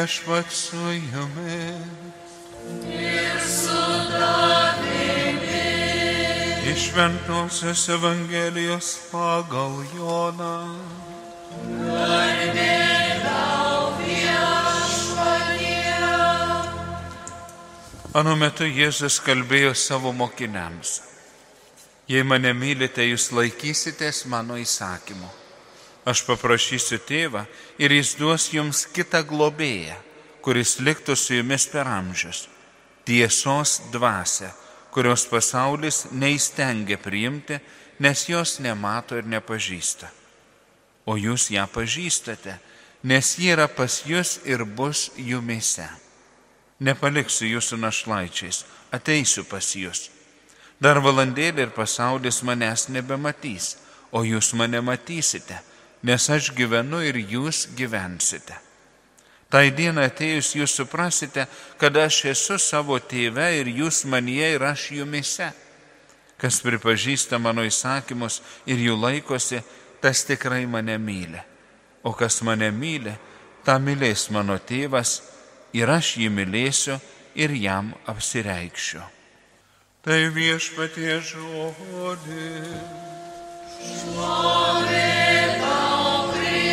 Viešpats su jumis. Ir su tavimi. Iš Šventosios Evangelijos pagal Joną. Garbė tau, Viešpatie. Anu metu Jėzus kalbėjo savo mokiniams. Jei mane mylite, jūs laikysitės mano įsakymu. Aš paprašysiu tėvą ir jis duos jums kitą globėją, kuris liktų su jumis per amžius. Tiesos dvasią, kurios pasaulis neįstengia priimti, nes jos nemato ir nepažįsta. O jūs ją pažįstate, nes ji yra pas jūs ir bus jumyse. Nepaliksiu jūsų našlaičiais, ateisiu pas jūs. Dar valandėlį ir pasaulis manęs nebematys, o jūs mane matysite, nes aš gyvenu ir jūs gyvensite. Tai dieną atėjus jūs suprasite, kad aš esu savo tėve ir jūs manyje ir aš jumyse. Kas pripažįsta mano įsakymus ir jų laikosi, tas tikrai mane myli. O kas mane myli, tą mylės mano tėvas ir aš jį mylėsiu ir jam apsireikšiu. Tai Viešpatie žodis. Šlovė tau,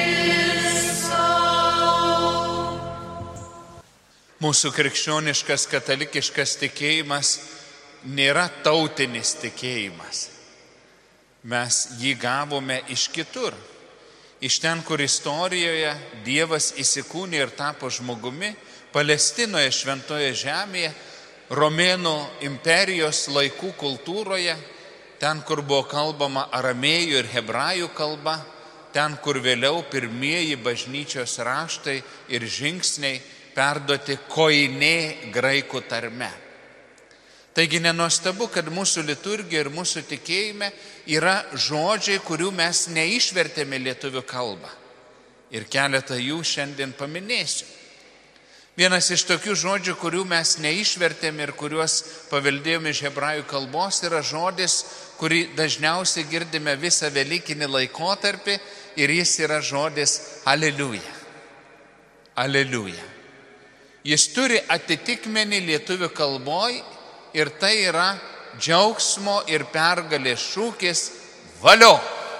Kristau. Mūsų krikščioniškas katalikiškas tikėjimas nėra tautinis tikėjimas. Mes jį gavome iš kitur. Iš ten, kur istorijoje Dievas įsikūnė ir tapo žmogumi, Palestinoje, šventoje žemėje, Romėnų imperijos laikų kultūroje, ten, kur buvo kalbama aramėjų ir hebrajų kalba, ten, kur vėliau pirmieji bažnyčios raštai ir žingsniai perduoti koinė graikų tarme. Taigi nenuostabu, kad mūsų liturgija ir mūsų tikėjime yra žodžiai, kurių mes neišvertėme lietuvių kalbą. Ir keletą jų šiandien paminėsiu. Vienas iš tokių žodžių, kurių mes neišvertėme ir kuriuos paveldėjome iš hebrajų kalbos, yra žodis, kurį dažniausiai girdime visą velykinį laikotarpį ir jis yra žodis aleliuja. Aleliuja. Jis turi atitikmenį lietuvių kalboj ir tai yra džiaugsmo ir pergalės šūkis valio.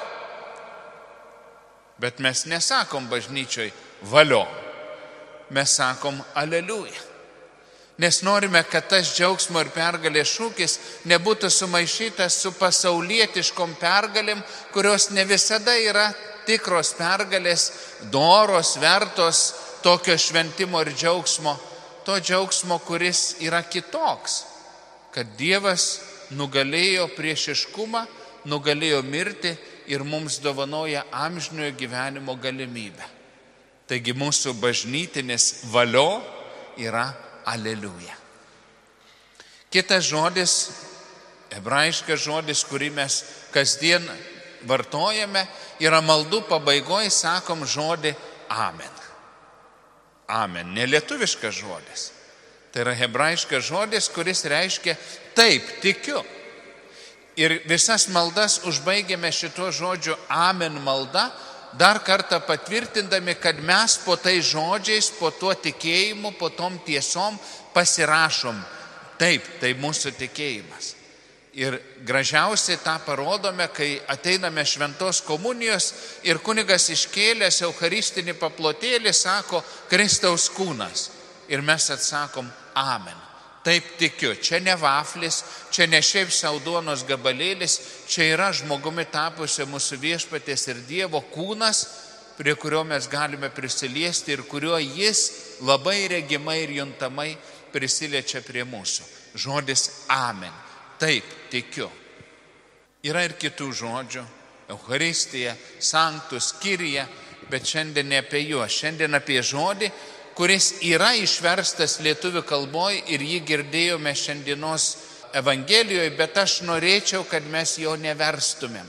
Bet mes nesakom bažnyčioj valio. Mes sakom aleliuja. Nes norime, kad tas džiaugsmo ir pergalės šūkis nebūtų sumaišytas su pasaulietiškom pergalėm, kurios ne visada yra tikros pergalės, doros, vertos tokio šventimo ir džiaugsmo. To džiaugsmo, kuris yra kitoks. Kad Dievas nugalėjo priešiškumą, nugalėjo mirtį ir mums dovanoja amžinojo gyvenimo galimybę. Taigi mūsų bažnytinis valio yra aleliuja. Kitas žodis, hebrajiškas žodis, kurį mes kasdien vartojame, yra maldų pabaigoje sakom žodį amen. Amen, nelietuviškas žodis. Tai yra hebrajiškas žodis, kuris reiškia taip, tikiu. Ir visas maldas užbaigėme šituo žodžiu amen malda, dar kartą patvirtindami, kad mes po tai žodžiais, po tuo tikėjimu, po tom tiesom pasirašom. Taip, tai mūsų tikėjimas. Ir gražiausiai tą parodome, kai ateiname šventos komunijos ir kunigas iškėlęs eucharistinį paplotėlį sako Kristaus kūnas. Ir mes atsakom amen. Taip tikiu, čia ne vaflis, čia ne šiaip sauduonos gabalėlis, čia yra žmogumi tapusio mūsų Viešpaties ir Dievo kūnas, prie kurio mes galime prisiliesti ir kuriuo jis labai regimai ir juntamai prisiliečia prie mūsų. Žodis amen. Taip, tikiu. Yra ir kitų žodžių, Eucharistija, Sanctus, Kyrie, bet šiandien ne apie juos, šiandien apie žodį, kuris yra išverstas lietuvių kalboj ir jį girdėjome šiandienos Evangelijoje, bet aš norėčiau, kad mes jo neverstumėm.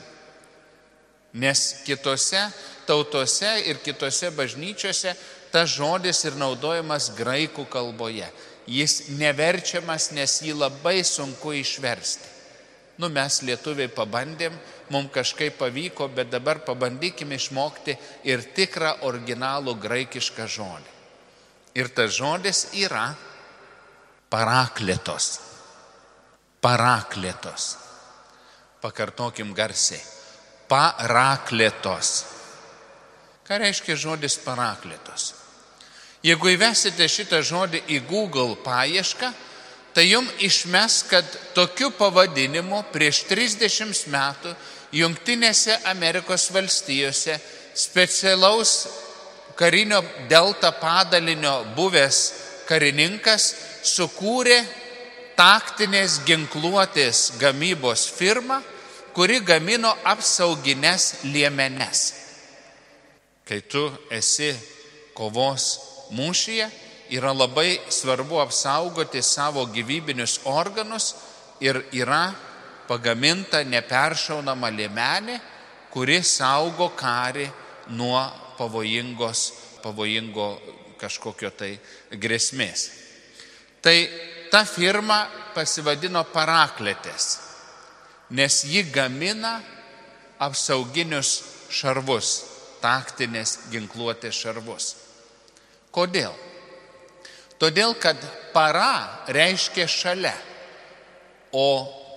Nes kitose tautose ir kitose bažnyčiose tas žodis ir naudojamas graikų kalboje. Jis neverčiamas, nes jį labai sunku išversti. Mes lietuviai pabandėm, mums kažkaip pavyko, bet dabar pabandykime išmokti ir tikrą originalų graikišką žodį. Ir tas žodis yra parakletos. Parakletos. Pakartokim garsiai. Parakletos. Ką reiškia žodis parakletos? Jeigu įvesite šitą žodį į Google paiešką, tai jums išmes, kad tokiu pavadinimu prieš 30 metų Jungtinėse Amerikos valstijose specialaus karinio delta padalinio buvęs karininkas sukūrė taktinės ginkluotės gamybos firmą, kuri gamino apsaugines liemenes. Kai tu esi kovos mūšyje, yra labai svarbu apsaugoti savo gyvybinius organus ir yra pagaminta neperšaunama liemenė, kuri saugo karį nuo pavojingo kažkokio tai grėsmės. Tai ta firma pasivadino Parakletės, nes ji gamina apsauginius šarvus, taktinės ginkluotės šarvus. Kodėl? Todėl, kad para reiškia šalia, o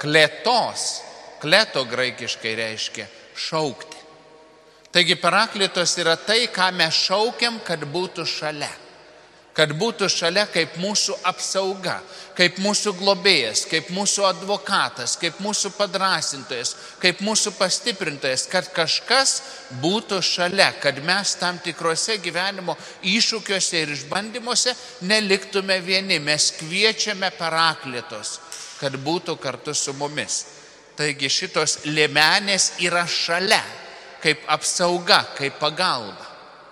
kleto graikiškai reiškia šaukti. Taigi parakletos yra tai, ką mes šaukiam, kad būtų šalia. Kad būtų šalia kaip mūsų apsauga, kaip mūsų globėjas, kaip mūsų advokatas, kaip mūsų padrasintojas, kaip mūsų pastiprintojas, kad kažkas būtų šalia, kad mes tam tikrose gyvenimo iššūkiuose ir išbandymuose neliktume vieni. Mes kviečiame parakletos, kad būtų kartu su mumis. Taigi šitos liemenės yra šalia, kaip apsauga, kaip pagalba.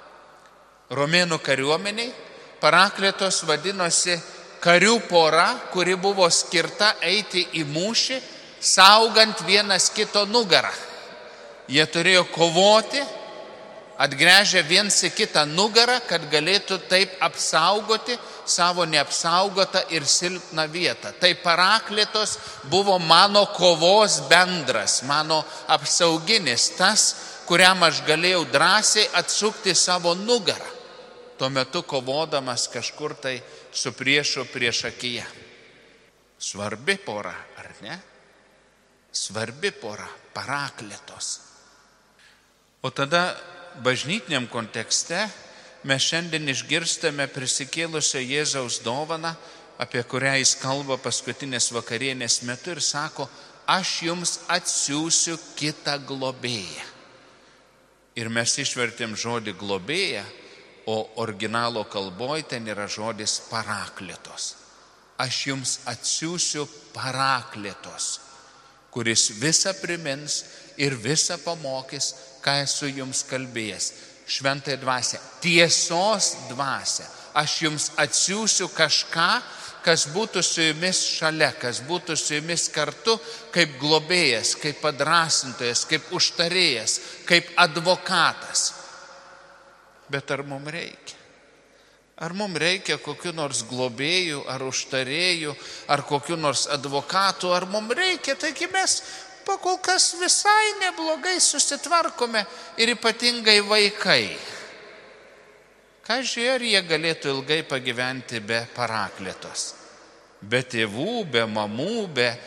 Romėnų kariuomeniai parakletos vadinosi karių pora, kuri buvo skirta eiti į mūšį, saugant vienas kito nugarą. Jie turėjo kovoti, atgręžę viens į kitą nugarą, kad galėtų taip apsaugoti savo neapsaugotą ir silpną vietą. Tai parakletos buvo mano kovos bendras, mano apsauginis, tas, kuriam aš galėjau drąsiai atsukti savo nugarą, tuo metu kovodamas kažkur tai su priešu priešakyje. Svarbi pora, ar ne? Svarbi pora, parakletos. O tada bažnytiniam kontekste mes šiandien išgirstame prisikėlusio Jėzaus dovaną, apie kurią jis kalba paskutinės vakarienės metu ir sako, aš jums atsiųsiu kitą globėją. Ir mes išvertėm žodį globėją, o originalo kalboje ten yra žodis parakletos. Aš jums atsiųsiu parakletos, kuris visą primins ir visą pamokys, ką esu jums kalbėjęs. Šventąją dvasią, tiesos dvasią. Aš jums atsiųsiu kažką, kas būtų su jumis šalia, kas būtų su jumis kartu kaip globėjas, kaip padrasintojas, kaip užtarėjas, kaip advokatas. Bet ar mums reikia? Ar mums reikia kokiu nors globėjų, ar užtarėjų, ar kokiu nors advokatu, ar mums reikia, taigi mes pakol kas visai neblogai susitvarkome ir ypatingai vaikai. Kažkai ar jie galėtų ilgai pagyventi be parakletos, be tėvų, be mamų,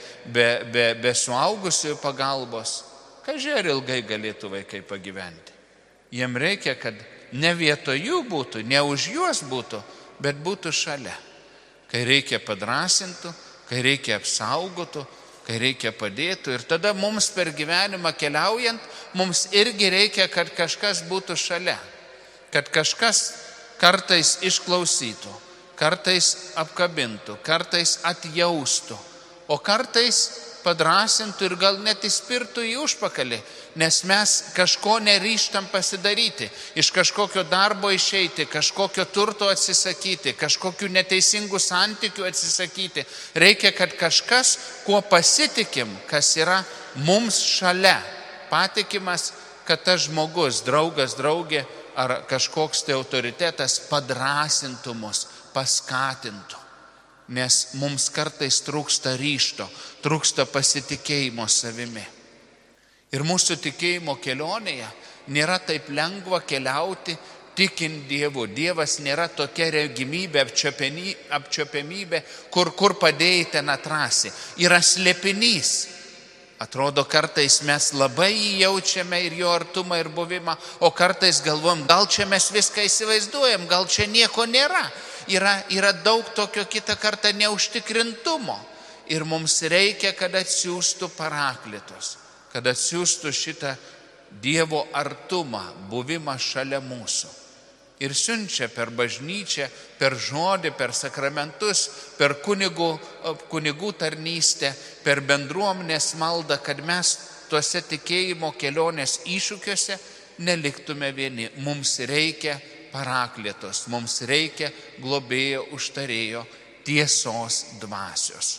be suaugusiųjų pagalbos. Kažkai ar ilgai galėtų vaikai pagyventi. Jiem reikia, kad ne vietoj jų būtų, ne už juos būtų, bet būtų šalia. Kai reikia padrasintų, kai reikia apsaugotų, kai reikia padėtų. Ir tada mums per gyvenimą keliaujant, mums irgi reikia, kad kažkas būtų šalia. Kad kažkas kartais išklausytų, kartais apkabintų, kartais atjaustų, o kartais padrasintų ir gal net įspirtų į užpakalį, nes mes kažko neryžtam pasidaryti, iš kažkokio darbo išeiti, kažkokio turto atsisakyti, kažkokių neteisingų santykių atsisakyti. Reikia, kad kažkas, kuo pasitikim, kas yra mums šalia, patikimas, kad tas žmogus, draugas, draugė ar kažkoks tai autoritetas padrasintų mus, paskatintų. Nes mums kartais trūksta ryžto, trūksta pasitikėjimo savimi. Ir mūsų tikėjimo kelionėje nėra taip lengva keliauti tikint Dievu. Dievas nėra tokia regimybė, apčiuopiamybė, kur padėjai ten atrasi. Yra slėpinys. Atrodo, kartais mes labai jį jaučiame ir jo artumą ir buvimą, o kartais galvom, gal čia mes viską įsivaizduojam, gal čia nieko nėra. Yra daug tokio kitą kartą neužtikrintumo. Ir mums reikia, kad atsiųstų parakletus, kad atsiųstų šitą Dievo artumą, buvimą šalia mūsų. Ir siunčia per bažnyčią, per žodį, per sakramentus, per kunigų tarnystę, per bendruomenės maldą, kad mes tuose tikėjimo kelionės iššūkiuose neliktume vieni. Mums reikia parakletos, mums reikia globėjo, užtarėjo, tiesos dvasios.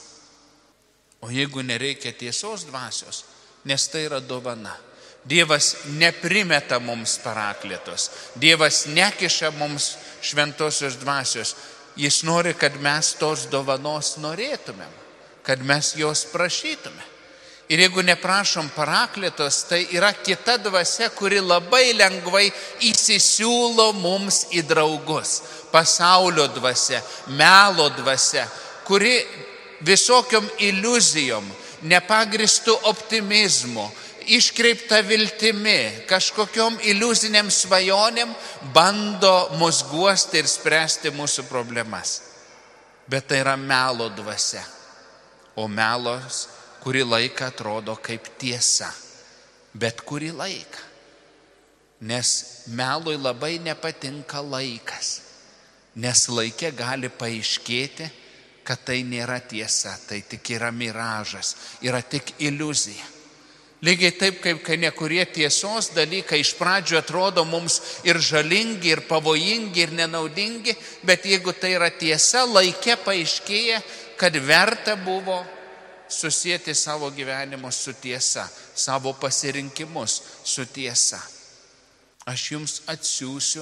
O jeigu nereikia tiesos dvasios, nes tai yra dovana. Dievas neprimeta mums parakletos, Dievas nekiša mums šventosios dvasios. Jis nori, kad mes tos dovanos norėtumėm, kad mes jos prašytume. Ir jeigu neprašom parakletos, tai yra kita dvasia, kuri labai lengvai įsisiūlo mums į draugus. Pasaulio dvasia, melo dvasia, kuri visokiom iliuzijom, nepagristų optimizmu, iškreipta viltimi, kažkokiom iliuziniam svajonėm bando mus guosti ir spręsti mūsų problemas. Bet tai yra melo dvasia. O melos kurį laiką atrodo kaip tiesa. Bet kurį laiką. Nes melui labai nepatinka laikas. Nes laike gali paaiškėti, kad tai nėra tiesa, tai tik yra miražas, yra tik iliuzija. Lygiai taip, kaip kai nekurie tiesos dalykai iš pradžių atrodo mums ir žalingi, ir pavojingi, ir nenaudingi, bet jeigu tai yra tiesa, laike paaiškėja, kad verta buvo susijęti savo gyvenimus su tiesa, savo pasirinkimus su tiesa. Aš jums atsiųsiu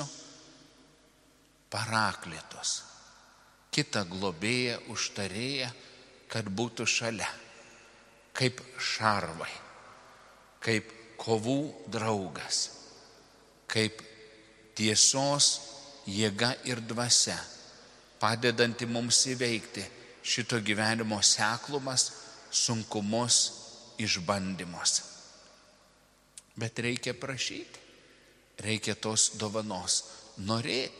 parakletus, kitą globėją, užtarėją, kad būtų šalia, kaip šarvai, kaip kovų draugas, kaip tiesos jėga ir dvasia, padedanti mums įveikti šito gyvenimo seklumas, sunkumus, išbandymus. Bet reikia prašyti, reikia tos dovanos norėti.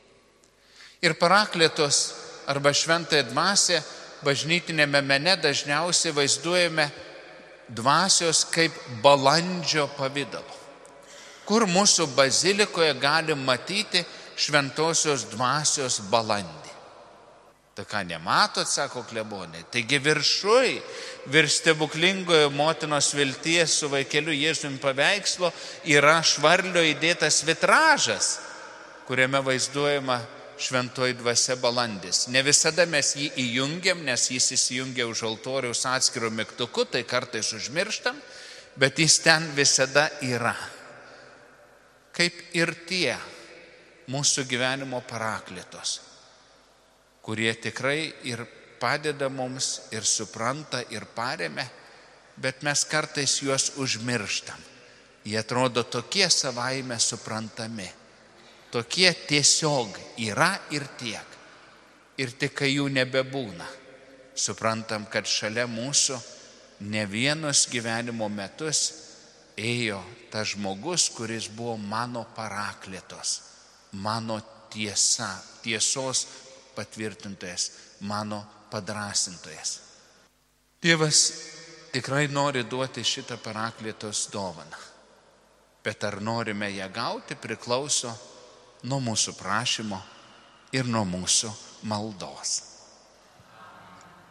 Ir parakletos arba šventąją dvasią bažnytinėme mene dažniausiai vaizduojame dvasios kaip balandžio pavidalo. Kur mūsų bazilikoje galim matyti šventosios dvasios balandį? Tai ką nematot, sako klebonė. Taigi viršuj, virš stebuklingojo motinos vilties su vaikeliu Jėzumi paveikslo yra švarlio įdėtas vitražas, kuriame vaizduojama šventoji dvasia balandis. Ne visada mes jį įjungiam, nes jis įsijungia už altoriaus atskiru mygtuku, tai kartais užmirštam, bet jis ten visada yra. Kaip ir tie mūsų gyvenimo parakletos, kurie tikrai ir padeda mums, ir supranta, ir paremia, bet mes kartais juos užmirštam. Jie atrodo tokie savaime suprantami. Tokie tiesiog yra ir tiek. Ir tik kai jų nebebūna, suprantam, kad šalia mūsų ne vienus gyvenimo metus ėjo tas žmogus, kuris buvo mano parakletos, mano tiesa, tiesos patvirtintojas, mano padrasintojas. Dievas tikrai nori duoti šitą parakletos dovaną, bet ar norime ją gauti priklauso nuo mūsų prašymo ir nuo mūsų maldos.